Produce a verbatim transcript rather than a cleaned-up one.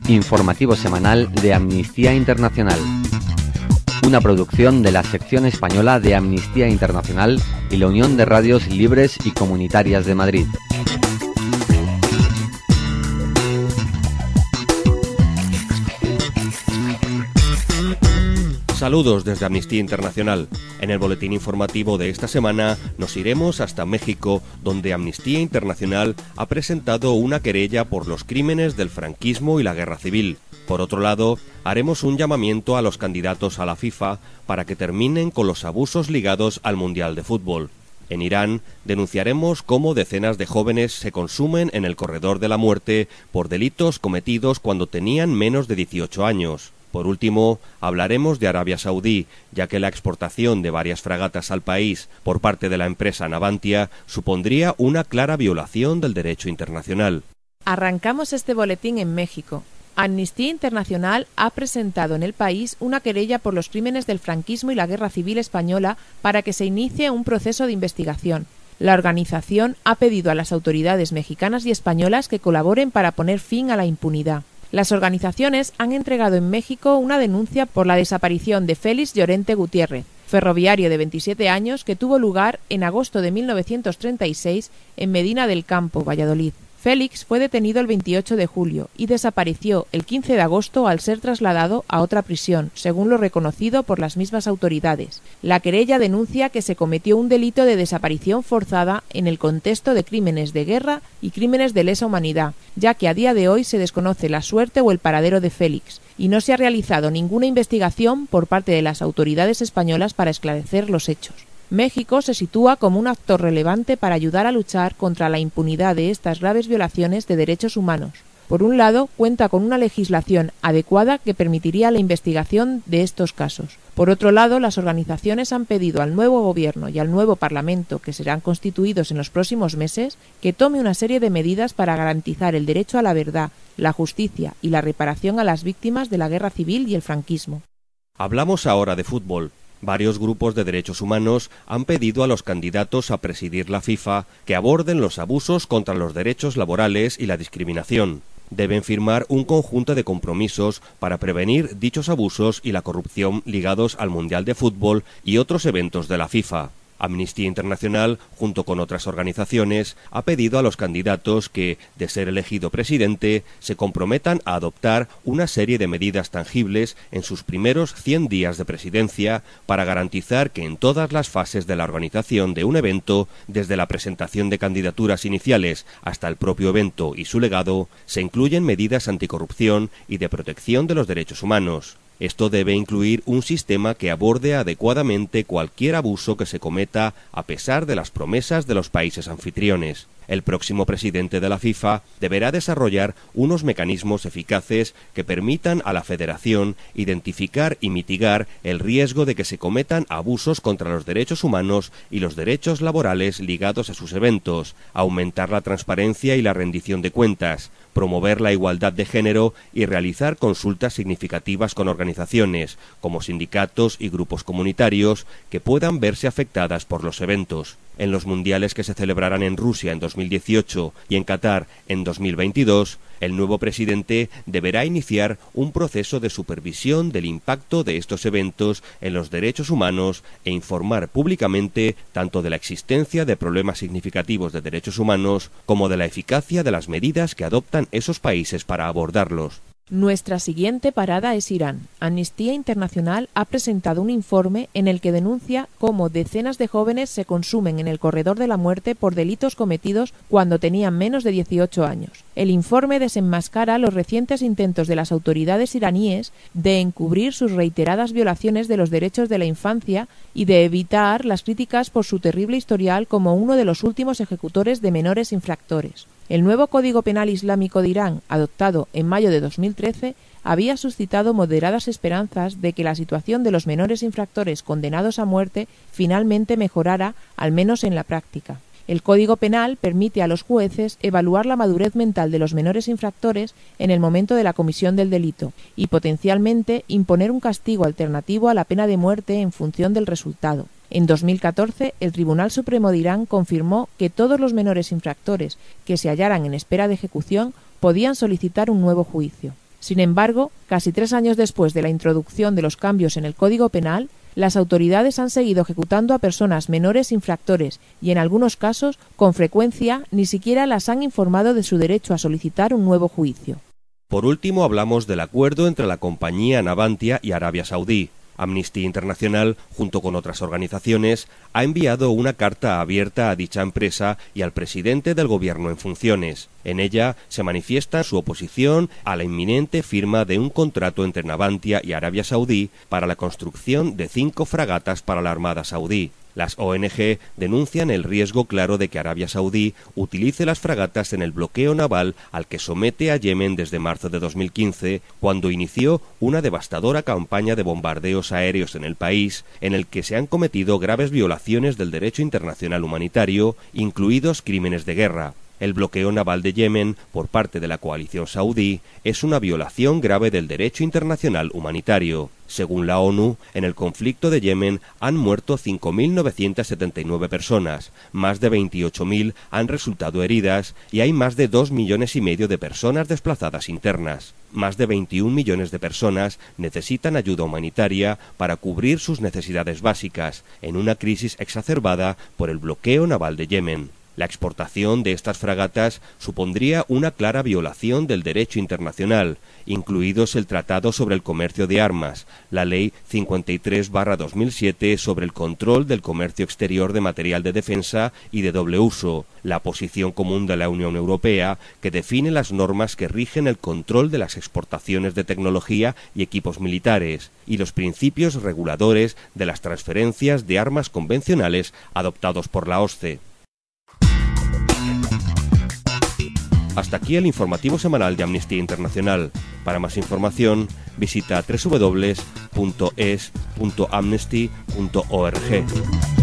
Informativo semanal de Amnistía Internacional. Una producción de la sección española de Amnistía Internacional y la Unión de Radios Libres y Comunitarias de Madrid. Saludos desde Amnistía Internacional. En el boletín informativo de esta semana nos iremos hasta México, donde Amnistía Internacional ha presentado una querella por los crímenes del franquismo y la guerra civil. Por otro lado, haremos un llamamiento a los candidatos a la FIFA para que terminen con los abusos ligados al Mundial de Fútbol. En Irán, denunciaremos cómo decenas de jóvenes se consumen en el corredor de la muerte por delitos cometidos cuando tenían menos de dieciocho años. Por último, hablaremos de Arabia Saudí, ya que la exportación de varias fragatas al país por parte de la empresa Navantia supondría una clara violación del derecho internacional. Arrancamos este boletín en México. Amnistía Internacional ha presentado en el país una querella por los crímenes del franquismo y la guerra civil española para que se inicie un proceso de investigación. La organización ha pedido a las autoridades mexicanas y españolas que colaboren para poner fin a la impunidad. Las organizaciones han entregado en México una denuncia por la desaparición de Félix Llorente Gutiérrez, ferroviario de veintisiete años que tuvo lugar en agosto de mil novecientos treinta y seis en Medina del Campo, Valladolid. Félix fue detenido el veintiocho de julio y desapareció el quince de agosto al ser trasladado a otra prisión, según lo reconocido por las mismas autoridades. La querella denuncia que se cometió un delito de desaparición forzada en el contexto de crímenes de guerra y crímenes de lesa humanidad, ya que a día de hoy se desconoce la suerte o el paradero de Félix, y no se ha realizado ninguna investigación por parte de las autoridades españolas para esclarecer los hechos. México se sitúa como un actor relevante para ayudar a luchar contra la impunidad de estas graves violaciones de derechos humanos. Por un lado, cuenta con una legislación adecuada que permitiría la investigación de estos casos. Por otro lado, las organizaciones han pedido al nuevo gobierno y al nuevo Parlamento, que serán constituidos en los próximos meses, que tome una serie de medidas para garantizar el derecho a la verdad, la justicia y la reparación a las víctimas de la guerra civil y el franquismo. Hablamos ahora de fútbol. Varios grupos de derechos humanos han pedido a los candidatos a presidir la FIFA que aborden los abusos contra los derechos laborales y la discriminación. Deben firmar un conjunto de compromisos para prevenir dichos abusos y la corrupción ligados al Mundial de Fútbol y otros eventos de la FIFA. Amnistía Internacional, junto con otras organizaciones, ha pedido a los candidatos que, de ser elegido presidente, se comprometan a adoptar una serie de medidas tangibles en sus primeros cien días de presidencia para garantizar que en todas las fases de la organización de un evento, desde la presentación de candidaturas iniciales hasta el propio evento y su legado, se incluyen medidas anticorrupción y de protección de los derechos humanos. Esto debe incluir un sistema que aborde adecuadamente cualquier abuso que se cometa a pesar de las promesas de los países anfitriones. El próximo presidente de la FIFA deberá desarrollar unos mecanismos eficaces que permitan a la federación identificar y mitigar el riesgo de que se cometan abusos contra los derechos humanos y los derechos laborales ligados a sus eventos, aumentar la transparencia y la rendición de cuentas, promover la igualdad de género y realizar consultas significativas con organizaciones, como sindicatos y grupos comunitarios, que puedan verse afectadas por los eventos. En los mundiales que se celebrarán en Rusia en dos mil dieciocho y en Qatar en dos mil veintidós, el nuevo presidente deberá iniciar un proceso de supervisión del impacto de estos eventos en los derechos humanos e informar públicamente tanto de la existencia de problemas significativos de derechos humanos como de la eficacia de las medidas que adoptan esos países para abordarlos. Nuestra siguiente parada es Irán. Amnistía Internacional ha presentado un informe en el que denuncia cómo decenas de jóvenes se consumen en el corredor de la muerte por delitos cometidos cuando tenían menos de dieciocho años. El informe desenmascara los recientes intentos de las autoridades iraníes de encubrir sus reiteradas violaciones de los derechos de la infancia y de evitar las críticas por su terrible historial como uno de los últimos ejecutores de menores infractores. El nuevo Código Penal Islámico de Irán, adoptado en mayo de dos mil trece, había suscitado moderadas esperanzas de que la situación de los menores infractores condenados a muerte finalmente mejorara, al menos en la práctica. El Código Penal permite a los jueces evaluar la madurez mental de los menores infractores en el momento de la comisión del delito y potencialmente imponer un castigo alternativo a la pena de muerte en función del resultado. En dos mil catorce, el Tribunal Supremo de Irán confirmó que todos los menores infractores que se hallaran en espera de ejecución podían solicitar un nuevo juicio. Sin embargo, casi tres años después de la introducción de los cambios en el Código Penal, las autoridades han seguido ejecutando a personas menores infractores y, en algunos casos, con frecuencia, ni siquiera las han informado de su derecho a solicitar un nuevo juicio. Por último, hablamos del acuerdo entre la compañía Navantia y Arabia Saudí. Amnistía Internacional, junto con otras organizaciones, ha enviado una carta abierta a dicha empresa y al presidente del gobierno en funciones. En ella se manifiesta su oposición a la inminente firma de un contrato entre Navantia y Arabia Saudí para la construcción de cinco fragatas para la Armada Saudí. Las O N Ge denuncian el riesgo claro de que Arabia Saudí utilice las fragatas en el bloqueo naval al que somete a Yemen desde marzo de dos mil quince, cuando inició una devastadora campaña de bombardeos aéreos en el país, en el que se han cometido graves violaciones del derecho internacional humanitario, incluidos crímenes de guerra. El bloqueo naval de Yemen por parte de la coalición saudí es una violación grave del derecho internacional humanitario. Según la ONU, en el conflicto de Yemen han muerto cinco mil novecientas setenta y nueve personas, más de veintiocho mil han resultado heridas y hay más de dos millones y medio de personas desplazadas internas. Más de veintiún millones de personas necesitan ayuda humanitaria para cubrir sus necesidades básicas, en una crisis exacerbada por el bloqueo naval de Yemen. La exportación de estas fragatas supondría una clara violación del derecho internacional, incluidos el Tratado sobre el Comercio de Armas, la Ley cincuenta y tres barra dos mil siete sobre el control del comercio exterior de material de defensa y de doble uso, la Posición Común de la Unión Europea, que define las normas que rigen el control de las exportaciones de tecnología y equipos militares, y los principios reguladores de las transferencias de armas convencionales adoptados por la O S C E. Hasta aquí el informativo semanal de Amnistía Internacional. Para más información, visita doble u doble u doble u punto es punto amnesty punto org.